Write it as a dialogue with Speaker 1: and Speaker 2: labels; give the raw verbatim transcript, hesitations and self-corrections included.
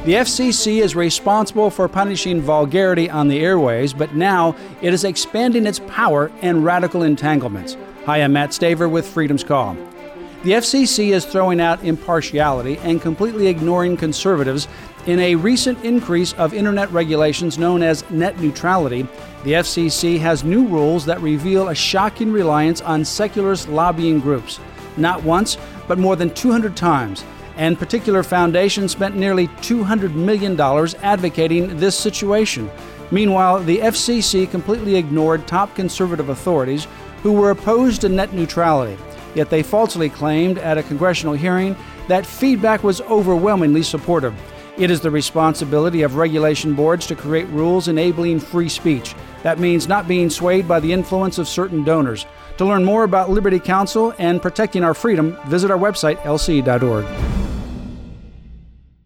Speaker 1: The F C C is responsible for punishing vulgarity on the airways, but now it is expanding its power and radical entanglements. Hi, I'm Matt Staver with Freedom's Call. The F C C is throwing out impartiality and completely ignoring conservatives in a recent increase of internet regulations known as net neutrality. The F C C has new rules that reveal a shocking reliance on secularist lobbying groups. Not once, but more than two hundred times. And particular foundations spent nearly two hundred million dollars advocating this situation. Meanwhile, the F C C completely ignored top conservative authorities who were opposed to net neutrality. Yet they falsely claimed at a congressional hearing that feedback was overwhelmingly supportive. It is the responsibility of regulation boards to create rules enabling free speech. That means not being swayed by the influence of certain donors. To learn more about Liberty Counsel and protecting our freedom, visit our website, L C dot org.